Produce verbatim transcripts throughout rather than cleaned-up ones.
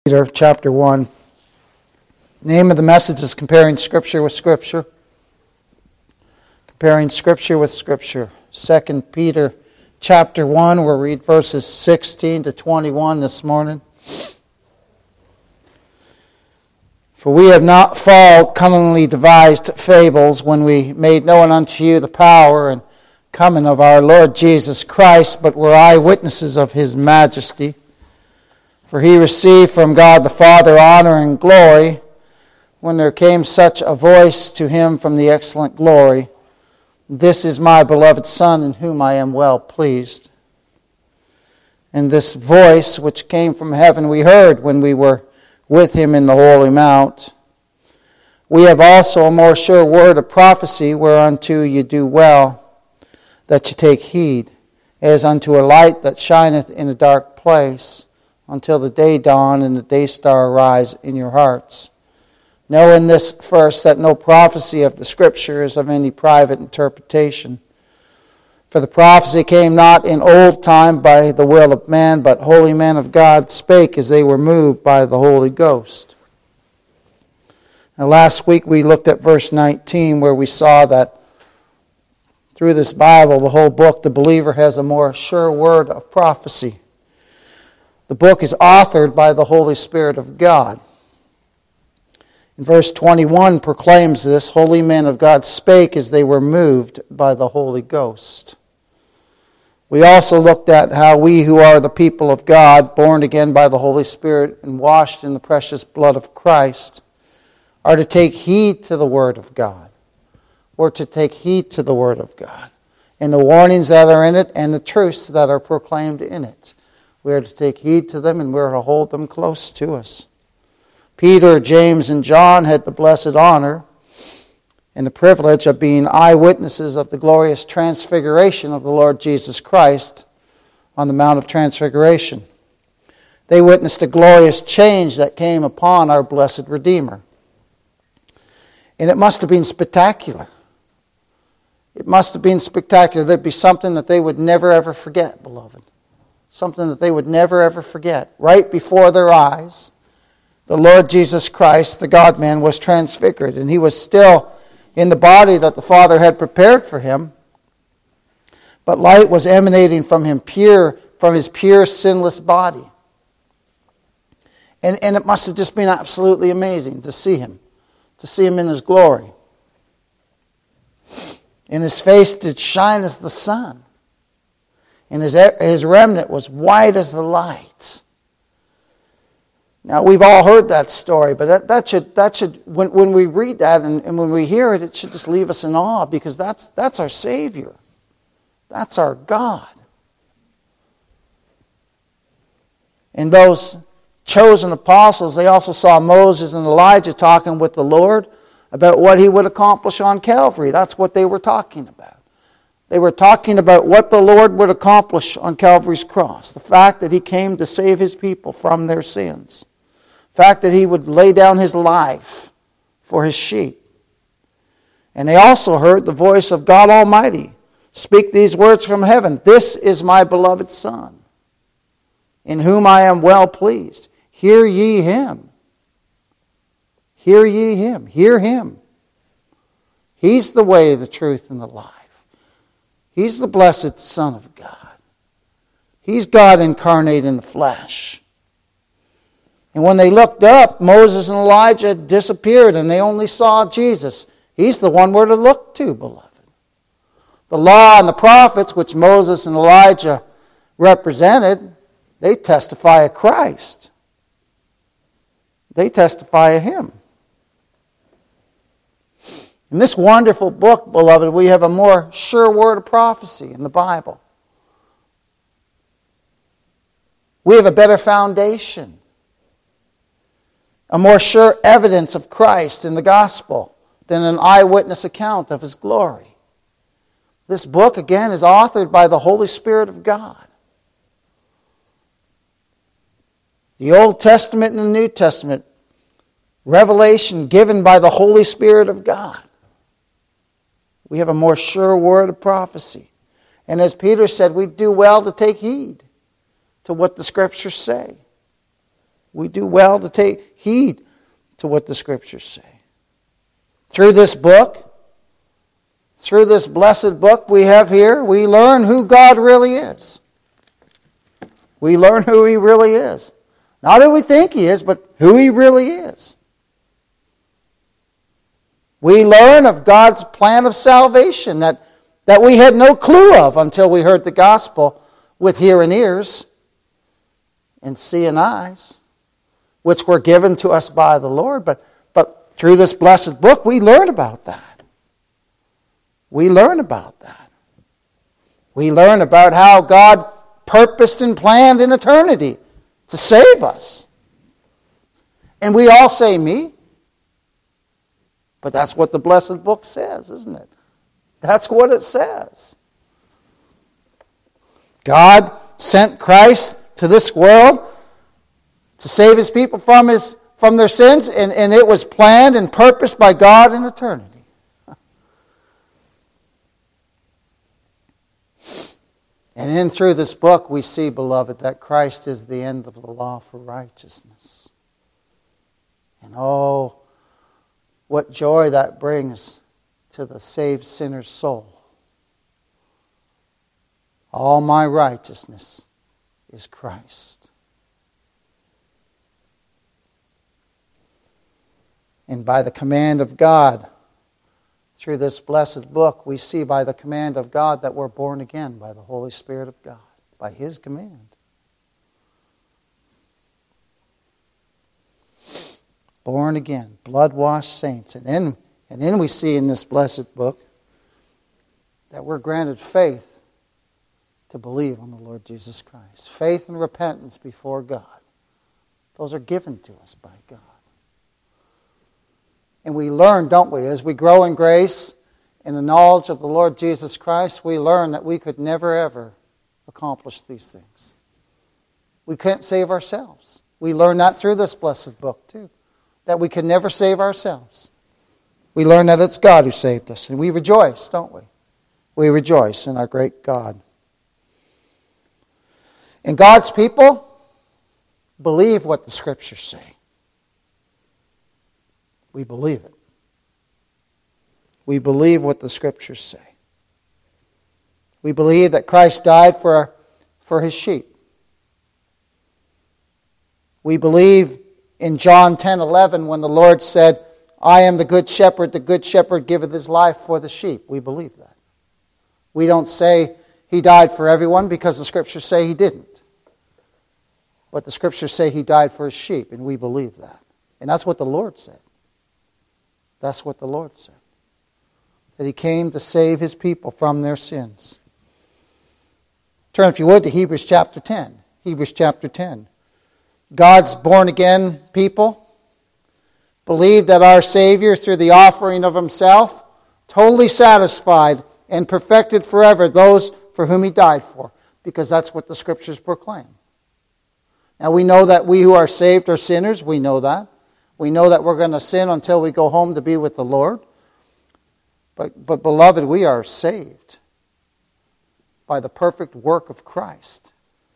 Peter chapter one. Name of the message is Comparing Scripture with Scripture. Comparing Scripture with Scripture. Second Peter chapter one, we'll read verses sixteen to twenty-one this morning. For we have not followed cunningly devised fables when we made known unto you the power and coming of our Lord Jesus Christ, but were eyewitnesses of his majesty. For he received from God the Father honor and glory, when there came such a voice to him from the excellent glory, This is my beloved Son, in whom I am well pleased. And this voice which came from heaven we heard when we were with him in the holy mount. We have also a more sure word of prophecy, whereunto you do well, that you take heed, as unto a light that shineth in a dark place, until the day dawn and the day star arise in your hearts. Knowing this first, that no prophecy of the Scripture is of any private interpretation. For the prophecy came not in old time by the will of man, but holy men of God spake as they were moved by the Holy Ghost. Now last week we looked at verse nineteen, where we saw that through this Bible, the whole book, the believer has a more sure word of prophecy. The book is authored by the Holy Spirit of God. In verse twenty-one proclaims this, holy men of God spake as they were moved by the Holy Ghost. We also looked at how we who are the people of God, born again by the Holy Spirit and washed in the precious blood of Christ, are to take heed to the Word of God. Or to take heed to the Word of God, and the warnings that are in it and the truths that are proclaimed in it. We are to take heed to them and we are to hold them close to us. Peter, James, and John had the blessed honor and the privilege of being eyewitnesses of the glorious transfiguration of the Lord Jesus Christ on the Mount of Transfiguration. They witnessed a glorious change that came upon our blessed Redeemer. And it must have been spectacular. It must have been spectacular. There'd be something that they would never ever forget, beloved. Something that they would never ever forget. Right before their eyes, the Lord Jesus Christ, the God-man, was transfigured. And he was still in the body that the Father had prepared for him. But light was emanating from him, pure, from his pure, sinless body. And, and it must have just been absolutely amazing to see him. To see him in his glory. And his face did shine as the sun. And his, his remnant was white as the light. Now, we've all heard that story, but that, that should, that should when, when we read that and, and when we hear it, it should just leave us in awe, because that's, that's our Savior. That's our God. And those chosen apostles, they also saw Moses and Elijah talking with the Lord about what he would accomplish on Calvary. That's what they were talking about. They were talking about what the Lord would accomplish on Calvary's cross. The fact that he came to save his people from their sins. The fact that he would lay down his life for his sheep. And they also heard the voice of God Almighty speak these words from heaven. This is my beloved Son, in whom I am well pleased. Hear ye him. Hear ye him. Hear him. He's the way, the truth, and the life. He's the blessed Son of God. He's God incarnate in the flesh. And when they looked up, Moses and Elijah disappeared and they only saw Jesus. He's the one we're to look to, beloved. The law and the prophets, which Moses and Elijah represented, they testify of Christ. They testify of him. In this wonderful book, beloved, we have a more sure word of prophecy in the Bible. We have a better foundation. A more sure evidence of Christ in the gospel than an eyewitness account of his glory. This book, again, is authored by the Holy Spirit of God. The Old Testament and the New Testament, revelation given by the Holy Spirit of God. We have a more sure word of prophecy. And as Peter said, we do well to take heed to what the Scriptures say. We do well to take heed to what the Scriptures say. Through this book, through this blessed book we have here, we learn who God really is. We learn who He really is. Not who we think He is, but who He really is. We learn of God's plan of salvation that, that we had no clue of until we heard the gospel with hearing ears and seeing eyes, which were given to us by the Lord. But, but through this blessed book, we learn about that. We learn about that. We learn about how God purposed and planned in eternity to save us. And we all say, me? But that's what the blessed book says, isn't it? That's what it says. God sent Christ to this world to save His people from his from their sins, and, and it was planned and purposed by God in eternity. And in through this book we see, beloved, that Christ is the end of the law for righteousness. And oh, what joy that brings to the saved sinner's soul. All my righteousness is Christ. And by the command of God, through this blessed book, we see by the command of God that we're born again by the Holy Spirit of God, by His command. Born again, blood-washed saints. And then, and then we see in this blessed book that we're granted faith to believe on the Lord Jesus Christ. Faith and repentance before God. Those are given to us by God. And we learn, don't we, as we grow in grace and the knowledge of the Lord Jesus Christ, we learn that we could never, ever accomplish these things. We can't save ourselves. We learn that through this blessed book, too. That we can never save ourselves. We learn that it's God who saved us. And we rejoice, don't we? We rejoice in our great God. And God's people believe what the Scriptures say. We believe it. We believe what the Scriptures say. We believe that Christ died for, for His sheep. We believe in John ten eleven when the Lord said, I am the good shepherd, the good shepherd giveth his life for the sheep. We believe that. We don't say He died for everyone because the Scriptures say He didn't. But the Scriptures say He died for His sheep, and we believe that. And that's what the Lord said. That's what the Lord said. That He came to save His people from their sins. Turn, if you would, to Hebrews chapter ten. Hebrews chapter ten. God's born-again people believe that our Savior, through the offering of Himself, totally satisfied and perfected forever those for whom He died for, because that's what the Scriptures proclaim. Now we know that we who are saved are sinners. We know that. We know that we're going to sin until we go home to be with the Lord. But, but beloved, we are saved by the perfect work of Christ.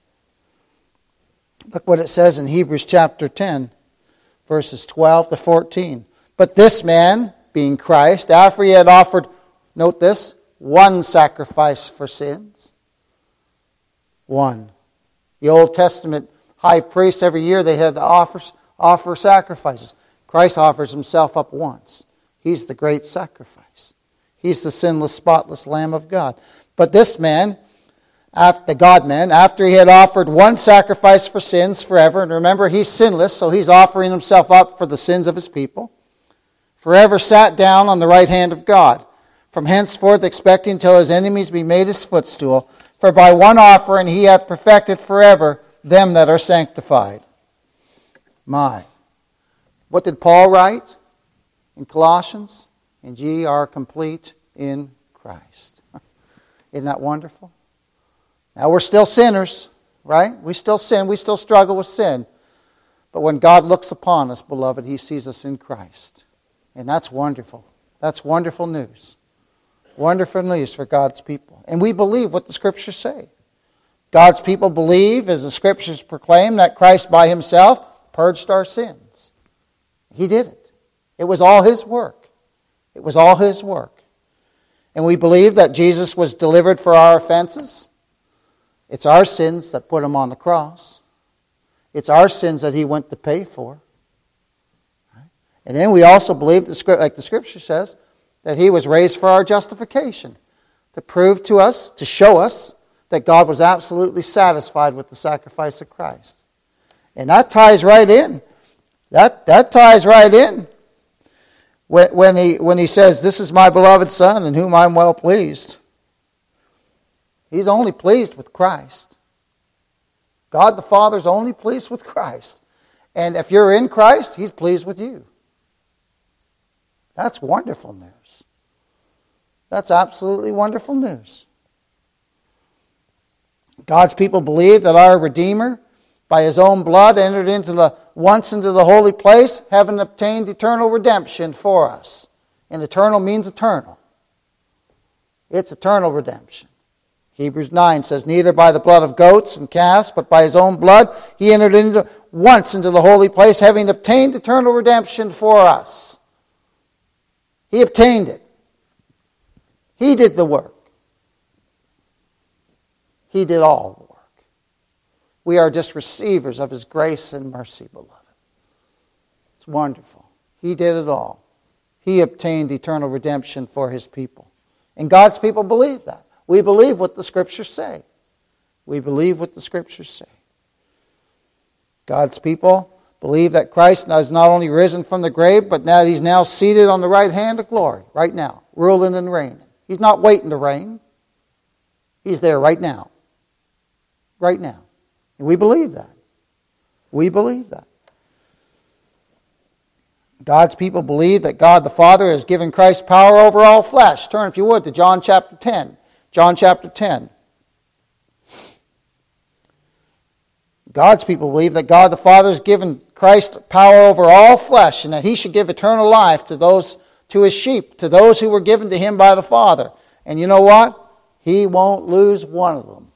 Look what it says in Hebrews chapter ten, verses twelve to fourteen. But this man, being Christ, after He had offered, note this, one sacrifice for sins. One. The Old Testament high priests, every year they had to offer, offer sacrifices. Christ offers Himself up once. He's the great sacrifice. He's the sinless, spotless Lamb of God. But this man, after, the God-man, after He had offered one sacrifice for sins forever, and remember, He's sinless, so He's offering Himself up for the sins of His people, forever sat down on the right hand of God, from henceforth expecting till His enemies be made His footstool. For by one offering He hath perfected forever them that are sanctified. My. What did Paul write in Colossians? And ye are complete in Christ. Isn't that wonderful? Now we're still sinners, right? We still sin. We still struggle with sin. But when God looks upon us, beloved, He sees us in Christ. And that's wonderful. That's wonderful news. Wonderful news for God's people. And we believe what the Scriptures say. God's people believe, as the Scriptures proclaim, that Christ by Himself purged our sins. He did it. It was all His work. It was all His work. And we believe that Jesus was delivered for our offenses. It's our sins that put Him on the cross. It's our sins that He went to pay for. And then we also believe, like the Scripture says, that He was raised for our justification, to prove to us, to show us that God was absolutely satisfied with the sacrifice of Christ. And that ties right in. That, that ties right in. When, when, he, when he says, "This is my beloved Son, in whom I'm well pleased." He's only pleased with Christ. God the Father's only pleased with Christ. And if you're in Christ, He's pleased with you. That's wonderful news. That's absolutely wonderful news. God's people believe that our Redeemer, by His own blood, entered into the once into the holy place, having obtained eternal redemption for us. And eternal means eternal. It's eternal redemption. Hebrews nine says, "Neither by the blood of goats and calves, but by His own blood, He entered into once into the holy place, having obtained eternal redemption for us." He obtained it. He did the work. He did all the work. We are just receivers of His grace and mercy, beloved. It's wonderful. He did it all. He obtained eternal redemption for His people. And God's people believe that. We believe what the Scriptures say. We believe what the Scriptures say. God's people believe that Christ has not only risen from the grave, but that He's now seated on the right hand of glory, right now, ruling and reigning. He's not waiting to reign. He's there right now. Right now. And we believe that. We believe that. God's people believe that God the Father has given Christ power over all flesh. Turn, if you would, to John chapter ten. John chapter ten. God's people believe that God the Father has given Christ power over all flesh, and that He should give eternal life to those, to His sheep, to those who were given to Him by the Father. And you know what? He won't lose one of them.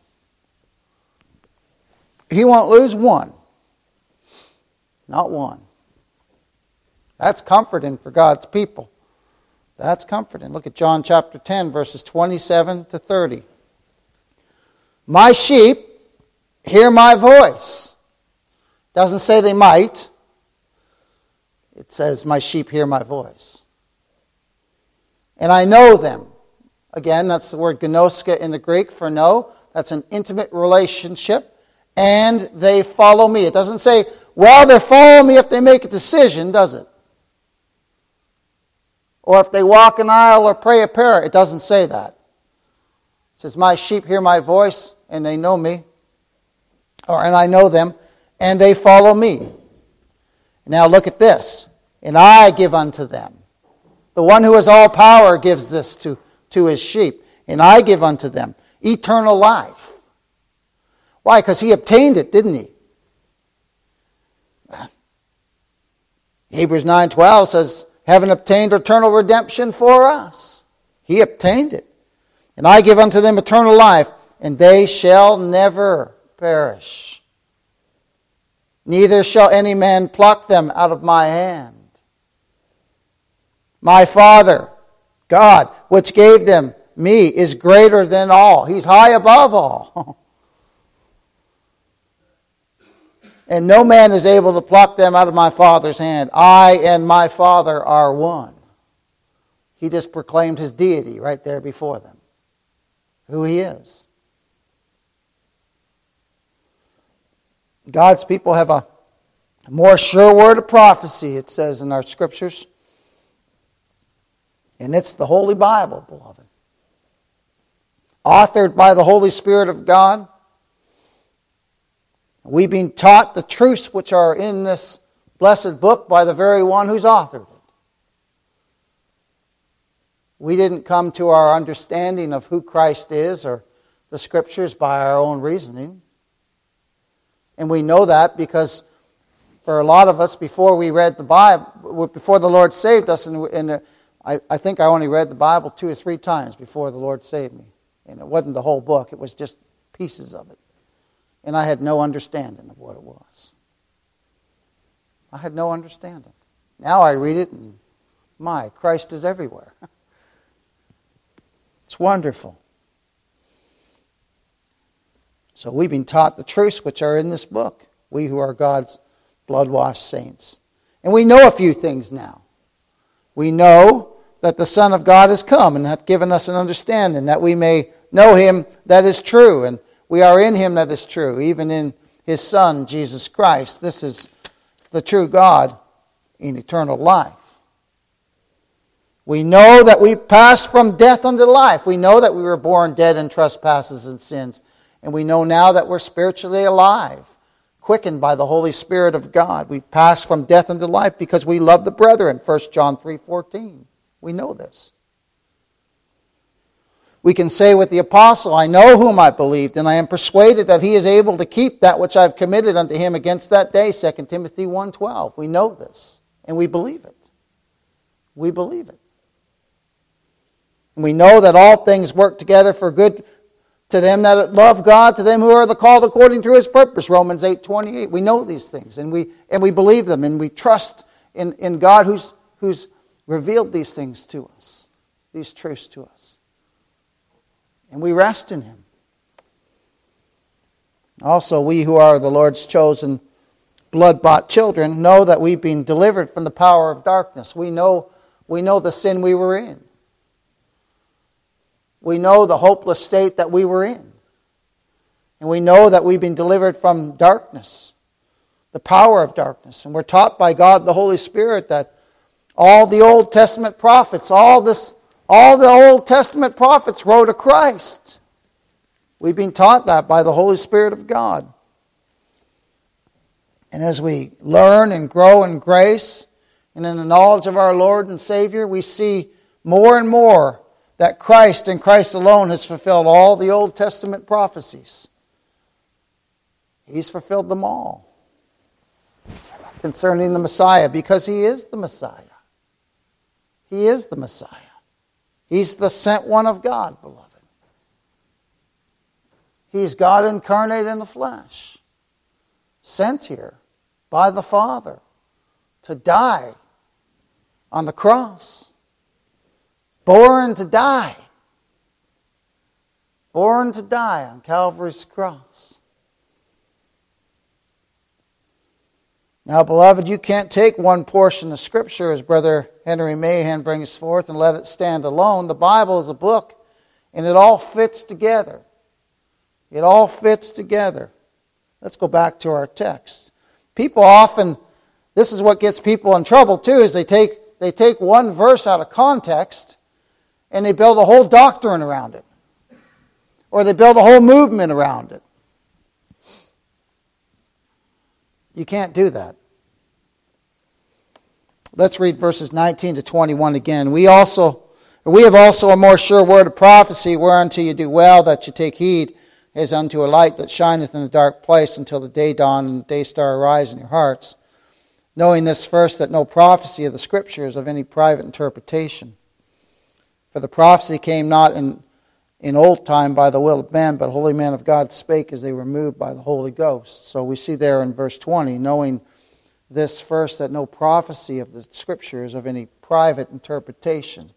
He won't lose one. Not one. That's comforting for God's people. That's comforting. Look at John chapter ten, verses twenty-seven to thirty. "My sheep hear my voice." Doesn't say they might. It says, "My sheep hear my voice. And I know them." Again, that's the word gnoska in the Greek for know. That's an intimate relationship. "And they follow me." It doesn't say, well, they're following me if they make a decision, does it? Or if they walk an aisle or pray a prayer. It doesn't say that. It says, "My sheep hear my voice, and they know me." Or, "and I know them, and they follow me." Now look at this. "And I give unto them." The one who has all power gives this to, to His sheep. "And I give unto them eternal life." Why? Because He obtained it, didn't He? Hebrews nine twelve says, "Having obtained eternal redemption for us." He obtained it. "And I give unto them eternal life, and they shall never perish. Neither shall any man pluck them out of my hand. My Father, God, which gave them me, is greater than all." He's high above all. "And no man is able to pluck them out of my Father's hand. I and my Father are one." He just proclaimed His deity right there before them. Who He is. God's people have a more sure word of prophecy, it says in our Scriptures. And it's the Holy Bible, beloved. Authored by the Holy Spirit of God. We've been taught the truths which are in this blessed book by the very one who's authored it. We didn't come to our understanding of who Christ is or the Scriptures by our own reasoning. And we know that because for a lot of us, before we read the Bible, before the Lord saved us, and, and I, I think I only read the Bible two or three times before the Lord saved me. And it wasn't the whole book, it was just pieces of it. And I had no understanding of what it was. I had no understanding. Now I read it and, my, Christ is everywhere. It's wonderful. So we've been taught the truths which are in this book, we who are God's blood-washed saints. And we know a few things now. We know that the Son of God has come and hath given us an understanding, that we may know Him that is true, and we are in Him that is true, even in His Son, Jesus Christ. This is the true God in eternal life. We know that we passed from death unto life. We know that we were born dead in trespasses and sins. And we know now that we're spiritually alive, quickened by the Holy Spirit of God. We pass from death unto life because we love the brethren, First John three fourteen. We know this. We can say with the apostle, I know whom I believed, and I am persuaded that he is able to keep that which I have committed unto him against that day, Second Timothy one twelve. We know this, and we believe it. We believe it. And we know that all things work together for good to them that love God, to them who are the called according to His purpose, Romans eight twenty-eight. We know these things, and we and we believe them, and we trust in, in God who's, who's revealed these things to us, these truths to us. And we rest in Him. Also, we who are the Lord's chosen, blood-bought children know that we've been delivered from the power of darkness. We know, we know the sin we were in. We know the hopeless state that we were in. And we know that we've been delivered from darkness, the power of darkness. And we're taught by God the Holy Spirit that all the Old Testament prophets, all this, all the Old Testament prophets wrote of Christ. We've been taught that by the Holy Spirit of God. And as we learn and grow in grace and in the knowledge of our Lord and Savior, we see more and more that Christ and Christ alone has fulfilled all the Old Testament prophecies. He's fulfilled them all concerning the Messiah, because He is the Messiah. He is the Messiah. He's the sent one of God, beloved. He's God incarnate in the flesh, sent here by the Father to die on the cross. Born to die. Born to die on Calvary's cross. Now, beloved, you can't take one portion of Scripture, as Brother Henry Mahan brings forth, and let it stand alone. The Bible is a book, and it all fits together. It all fits together. Let's go back to our text. People often, this is what gets people in trouble too, is they take, they take one verse out of context, and they build a whole doctrine around it. Or they build a whole movement around it. You can't do that. Let's read verses nineteen to twenty-one again. We also, we have also a more sure word of prophecy, whereunto you do well that you take heed, as unto a light that shineth in a dark place until the day dawn and the day star arise in your hearts. Knowing this first, that no prophecy of the Scriptures of any private interpretation. For the prophecy came not in, in old time by the will of men, but holy men of God spake as they were moved by the Holy Ghost. So we see there in verse twenty, knowing this first, that no prophecy of the Scriptures of any private interpretation.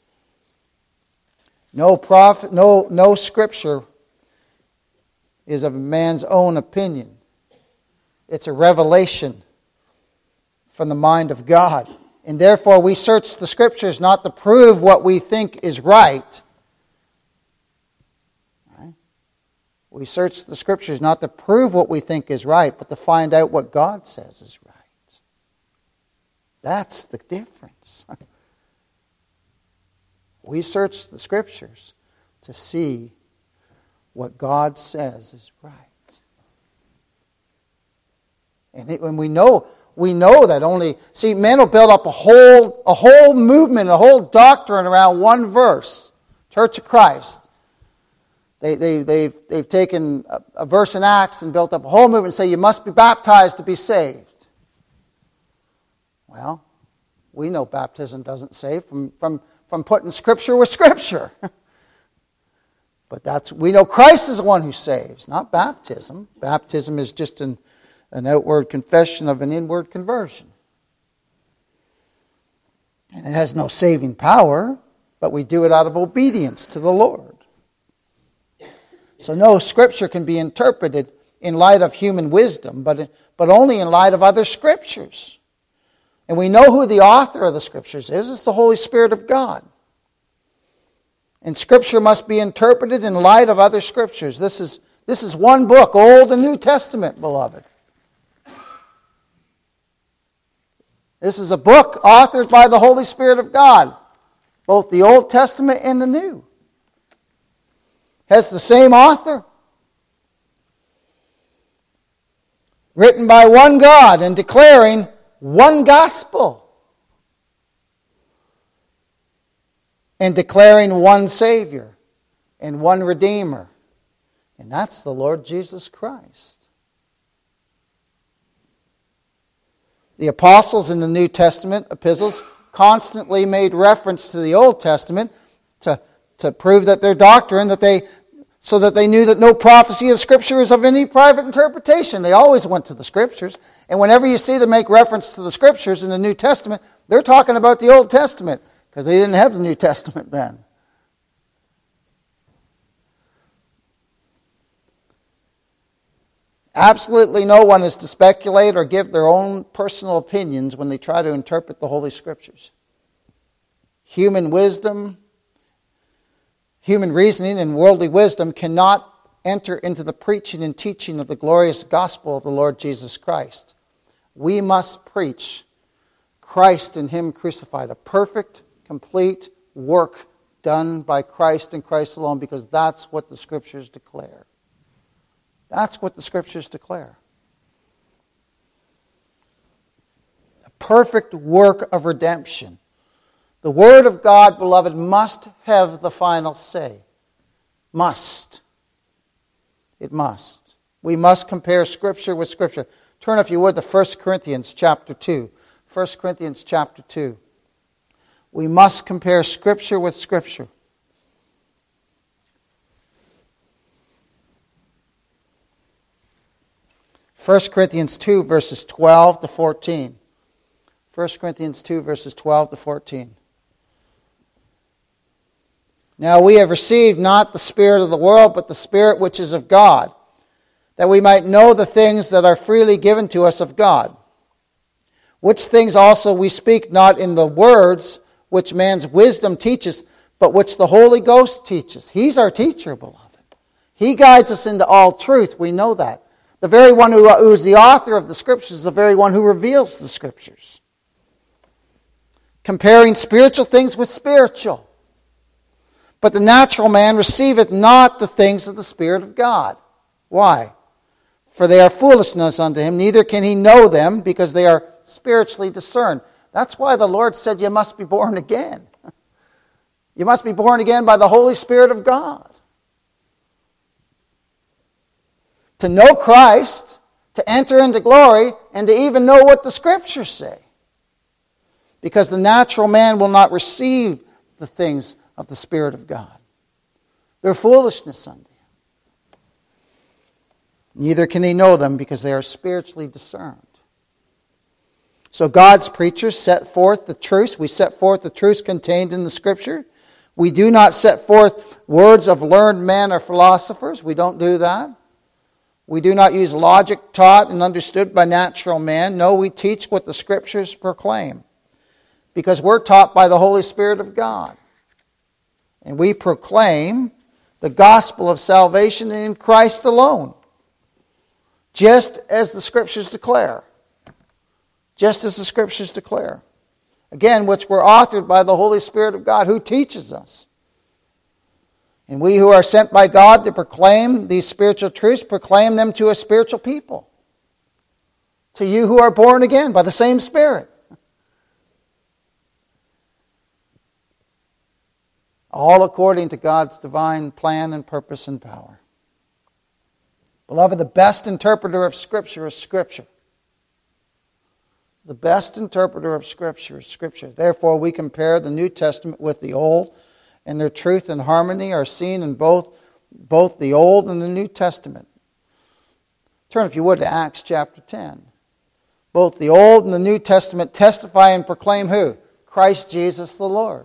No prophet, no, no Scripture is of a man's own opinion. It's a revelation from the mind of God. And therefore we search the Scriptures not to prove what we think is right. Right? We search the Scriptures not to prove what we think is right, but to find out what God says is right. That's the difference. We search the Scriptures to see what God says is right. And it, when we know... We know that only... See, men will build up a whole, a whole movement, a whole doctrine around one verse. Church of Christ. They, they, they've, they've taken a, a verse in Acts and built up a whole movement and say you must be baptized to be saved. Well, we know baptism doesn't save from, from, from putting Scripture with Scripture. But that's we know Christ is the one who saves, not baptism. Baptism is just an... an outward confession of an inward conversion. And it has no saving power, but we do it out of obedience to the Lord. So no Scripture can be interpreted in light of human wisdom, but, but only in light of other Scriptures. And we know who the author of the Scriptures is. It's the Holy Spirit of God. And Scripture must be interpreted in light of other Scriptures. This is, this is one book, Old and New Testament, beloved. This is a book authored by the Holy Spirit of God, both the Old Testament and the New. Has the same author. Written by one God and declaring one gospel. And declaring one Savior and one Redeemer. And that's the Lord Jesus Christ. The apostles in the New Testament epistles constantly made reference to the Old Testament to, to prove that their doctrine, that they, so that they knew that no prophecy of Scripture is of any private interpretation. They always went to the Scriptures. And whenever you see them make reference to the Scriptures in the New Testament, they're talking about the Old Testament, because they didn't have the New Testament then. Absolutely no one is to speculate or give their own personal opinions when they try to interpret the Holy Scriptures. Human wisdom, human reasoning, and worldly wisdom cannot enter into the preaching and teaching of the glorious gospel of the Lord Jesus Christ. We must preach Christ and Him crucified, a perfect, complete work done by Christ and Christ alone, because that's what the Scriptures declare. That's what the Scriptures declare. A perfect work of redemption. The Word of God, beloved, must have the final say. Must. It must. We must compare Scripture with Scripture. Turn, if you would, to First Corinthians chapter two. First Corinthians chapter two. We must compare Scripture with Scripture. First Corinthians two, verses twelve to fourteen. First Corinthians two, verses twelve to fourteen. Now we have received not the spirit of the world, but the Spirit which is of God, that we might know the things that are freely given to us of God. Which things also we speak not in the words which man's wisdom teaches, but which the Holy Ghost teaches. He's our teacher, beloved. He guides us into all truth. We know that. The very one who, who is the author of the Scriptures is the very one who reveals the Scriptures. Comparing spiritual things with spiritual. But the natural man receiveth not the things of the Spirit of God. Why? For they are foolishness unto him, neither can he know them, because they are spiritually discerned. That's why the Lord said you must be born again. You must be born again by the Holy Spirit of God. To know Christ, to enter into glory, and to even know what the Scriptures say. Because the natural man will not receive the things of the Spirit of God. They're foolishness unto him. Neither can he know them, because they are spiritually discerned. So God's preachers set forth the truths. We set forth the truths contained in the Scripture. We do not set forth words of learned men or philosophers. We don't do that. We do not use logic taught and understood by natural man. No, we teach what the Scriptures proclaim, because we're taught by the Holy Spirit of God. And we proclaim the gospel of salvation in Christ alone, just as the Scriptures declare. Just as the Scriptures declare. Again, which were authored by the Holy Spirit of God, who teaches us. And we who are sent by God to proclaim these spiritual truths, proclaim them to a spiritual people. To you who are born again by the same Spirit. All according to God's divine plan and purpose and power. Beloved, the best interpreter of Scripture is Scripture. The best interpreter of Scripture is Scripture. Therefore, we compare the New Testament with the Old, and their truth and harmony are seen in both, both the Old and the New Testament. Turn, if you would, to Acts chapter ten. Both the Old and the New Testament testify and proclaim who? Christ Jesus the Lord.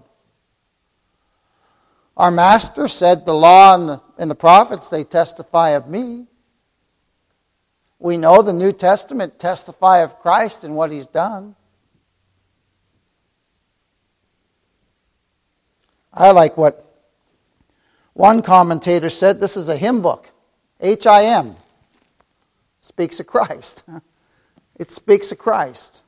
Our Master said, the law and the, and the prophets, they testify of me. We know the New Testament testify of Christ and what He's done. I like what one commentator said. This is a hymn book. H I M. Speaks of Christ. It speaks of Christ.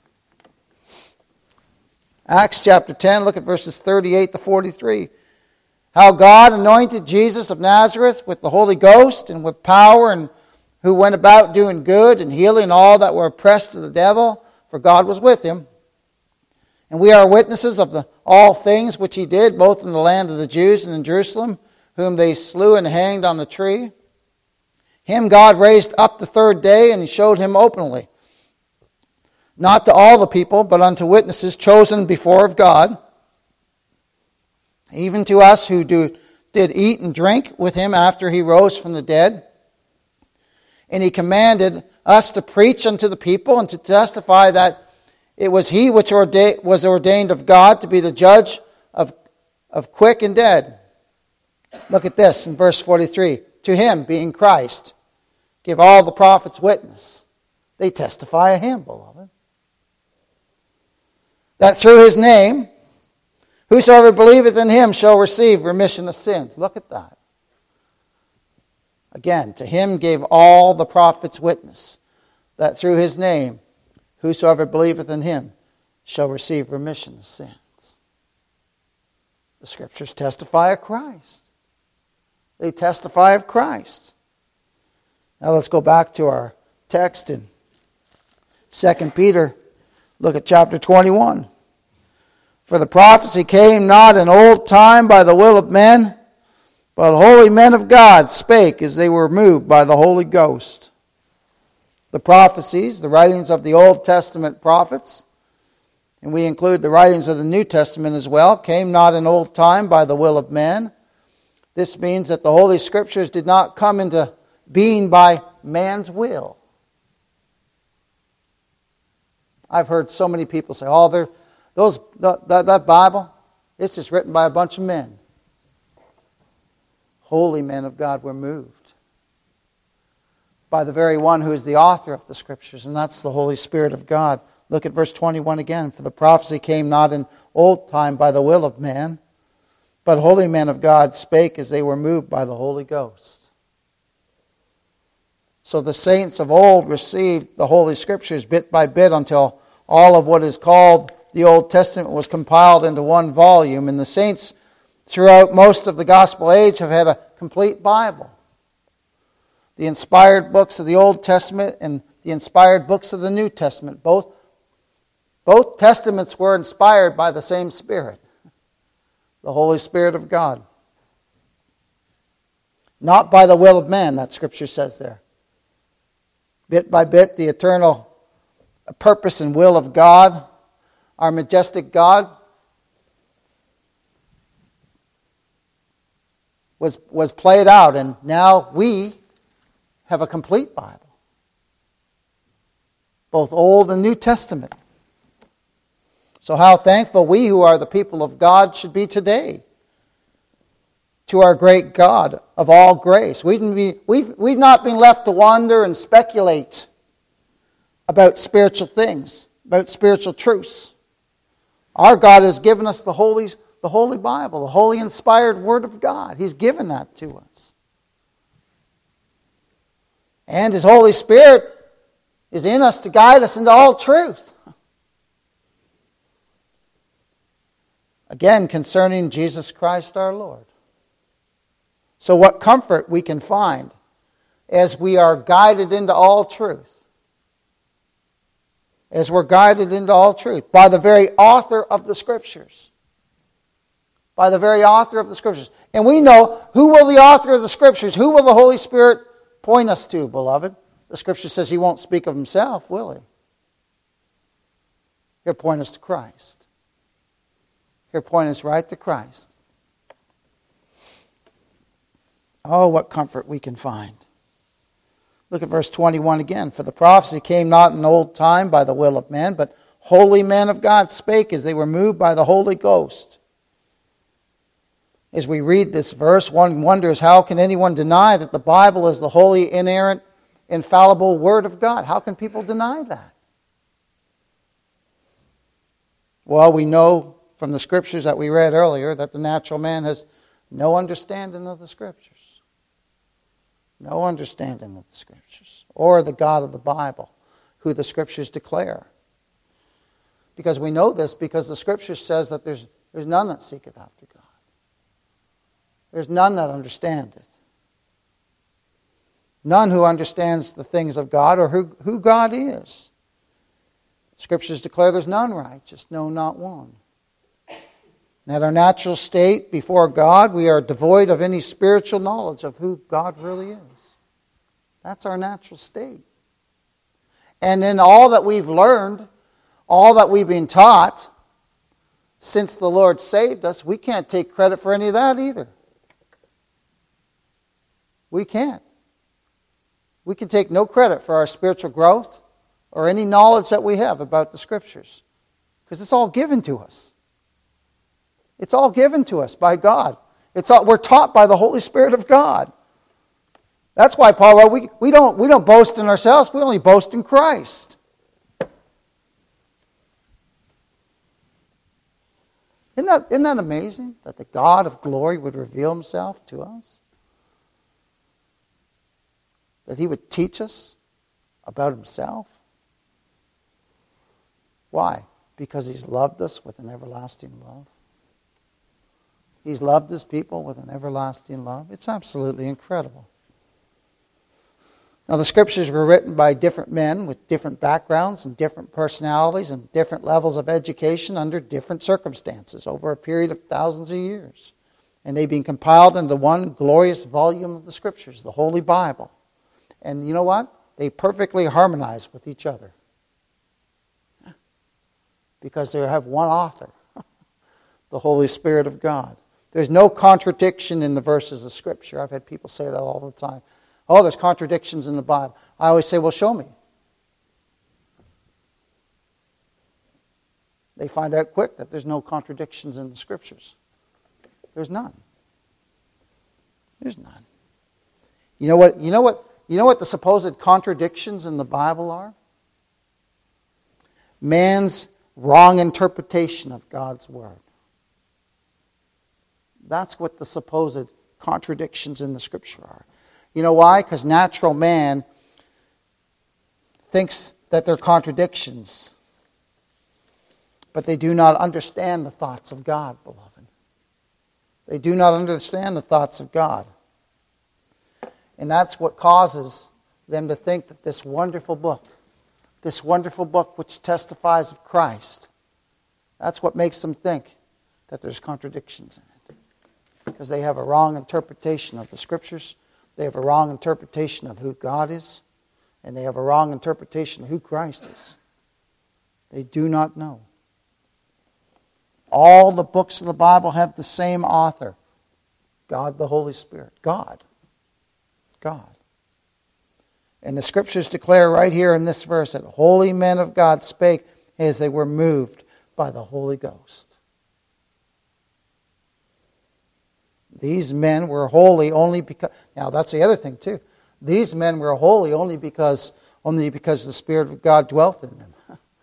Acts chapter ten, look at verses thirty-eight to forty-three. How God anointed Jesus of Nazareth with the Holy Ghost and with power, and who went about doing good and healing all that were oppressed of the devil, for God was with him. And we are witnesses of the, all things which he did, both in the land of the Jews and in Jerusalem, whom they slew and hanged on the tree. Him God raised up the third day, and he showed him openly, not to all the people, but unto witnesses chosen before of God, even to us who do, did eat and drink with him after he rose from the dead. And he commanded us to preach unto the people and to testify that it was he which ordained, was ordained of God to be the judge of, of quick and dead. Look at this in verse forty-three. To him, being Christ, give all the prophets witness. They testify of him, beloved. That through his name, whosoever believeth in him shall receive remission of sins. Look at that. Again, to him gave all the prophets witness, that through his name, whosoever believeth in him shall receive remission of sins. The Scriptures testify of Christ. They testify of Christ. Now let's go back to our text in Second Peter. Look at chapter twenty-one. For the prophecy came not in old time by the will of men, but holy men of God spake as they were moved by the Holy Ghost. The prophecies, the writings of the Old Testament prophets, and we include the writings of the New Testament as well, came not in old time by the will of men. This means that the Holy Scriptures did not come into being by man's will. I've heard so many people say, oh, they're, those, that, that, that Bible, it's just written by a bunch of men. Holy men of God were moved by the very one who is the author of the Scriptures, and that's the Holy Spirit of God. Look at verse twenty-one again. For the prophecy came not in old time by the will of man, but holy men of God spake as they were moved by the Holy Ghost. So the saints of old received the Holy Scriptures bit by bit until all of what is called the Old Testament was compiled into one volume. And the saints throughout most of the gospel age have had a complete Bible. The inspired books of the Old Testament and the inspired books of the New Testament. Both, both testaments were inspired by the same Spirit, the Holy Spirit of God. Not by the will of man, that Scripture says there. Bit by bit, the eternal purpose and will of God, our majestic God, was, was played out, and now we have a complete Bible. Both Old and New Testament. So how thankful we who are the people of God should be today to our great God of all grace. We've, we've, we've not been left to wander and speculate about spiritual things, about spiritual truths. Our God has given us the Holy, the Holy Bible, the Holy inspired Word of God. He's given that to us. And His Holy Spirit is in us to guide us into all truth. Again, concerning Jesus Christ our Lord. So what comfort we can find as we are guided into all truth. As we're guided into all truth by the very author of the Scriptures. By the very author of the Scriptures. And we know, who will the author of the Scriptures, who will the Holy Spirit point us to, beloved? The Scripture says He won't speak of Himself, will He? He'll point us to Christ. He'll point us right to Christ. Oh, what comfort we can find. Look at verse twenty-one again. For the prophecy came not in old time by the will of man, but Holy men of God spake as they were moved by the Holy Ghost. As we read this verse, one wonders, how can anyone deny that the Bible is the holy, inerrant, infallible Word of God? How can people deny that? Well, we know from the Scriptures that we read earlier that the natural man has no understanding of the Scriptures. No understanding of the Scriptures. Or the God of the Bible, who the Scriptures declare. Because we know this because the Scripture says that there's, there's none that seeketh after God. There's none that understandeth. None who understands the things of God or who, who God is. Scriptures declare there's none righteous, no, not one. And at our natural state before God, we are devoid of any spiritual knowledge of who God really is. That's our natural state. And in all that we've learned, all that we've been taught since the Lord saved us, we can't take credit for any of that either. We can't. We can take no credit for our spiritual growth or any knowledge that we have about the Scriptures. Because it's all given to us. It's all given to us by God. It's all, we're taught by the Holy Spirit of God. That's why Paul wrote, we, we, don't, we don't boast in ourselves, we only boast in Christ. Isn't that, isn't that amazing? That the God of glory would reveal Himself to us? That He would teach us about Himself? Why? Because He's loved us with an everlasting love. He's loved His people with an everlasting love. It's absolutely incredible. Now, the Scriptures were written by different men with different backgrounds and different personalities and different levels of education under different circumstances over a period of thousands of years. And they've been compiled into one glorious volume of the Scriptures, the Holy Bible. And you know what? They perfectly harmonize with each other. Because they have one author, the Holy Spirit of God. There's no contradiction in the verses of Scripture. I've had people say that all the time. Oh, there's contradictions in the Bible. I always say, well, show me. They find out quick that there's no contradictions in the Scriptures. There's none. There's none. You know what, you know what, you know what the supposed contradictions in the Bible are? Man's wrong interpretation of God's Word. That's what the supposed contradictions in the Scripture are. You know why? Because natural man thinks that they're contradictions, but they do not understand the thoughts of God, beloved. They do not understand the thoughts of God. And that's what causes them to think that this wonderful book, this wonderful book which testifies of Christ, that's what makes them think that there's contradictions in it. Because they have a wrong interpretation of the Scriptures, they have a wrong interpretation of who God is, and they have a wrong interpretation of who Christ is. They do not know. All the books of the Bible have the same author, God the Holy Spirit. God. God. And the Scriptures declare right here in this verse that holy men of God spake as they were moved by the Holy Ghost. These men were holy only because... Now, that's the other thing, too. These men were holy only because, only because the Spirit of God dwelt in them.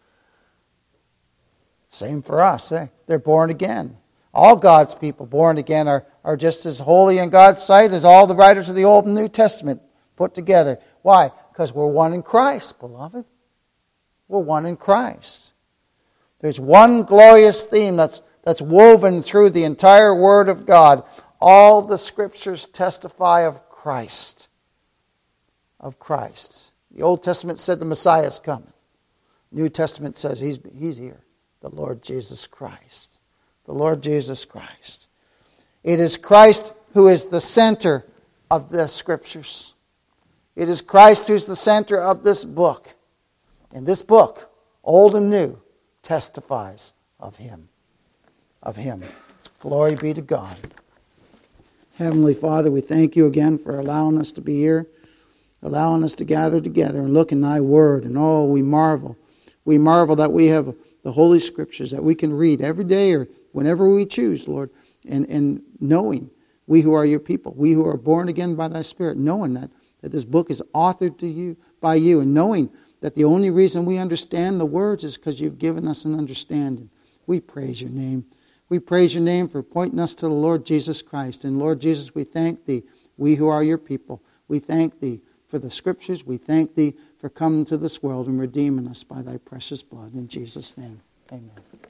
Same for us, eh? They're born again. All God's people born again are, are just as holy in God's sight as all the writers of the Old and New Testament put together. Why? Because we're one in Christ, beloved. We're one in Christ. There's one glorious theme that's, that's woven through the entire Word of God. All the Scriptures testify of Christ. Of Christ. The Old Testament said the Messiah is coming. New Testament says he's, he's here. The Lord Jesus Christ. The Lord Jesus Christ. It is Christ who is the center of the Scriptures. It is Christ who's the center of this book. And this book, old and new, testifies of Him. Of Him. Glory be to God. Heavenly Father, we thank You again for allowing us to be here, allowing us to gather together and look in Thy Word. And oh, we marvel. We marvel that we have the Holy Scriptures that we can read every day or whenever we choose, Lord, and, and knowing, we who are your people, we who are born again by thy Spirit, knowing that, that this book is authored to you by you, and knowing that the only reason we understand the words is because you've given us an understanding. We praise your name. We praise your name for pointing us to the Lord Jesus Christ. And Lord Jesus, we thank thee, we who are your people. We thank thee for the Scriptures. We thank thee for coming to this world and redeeming us by thy precious blood. In Jesus' name, amen.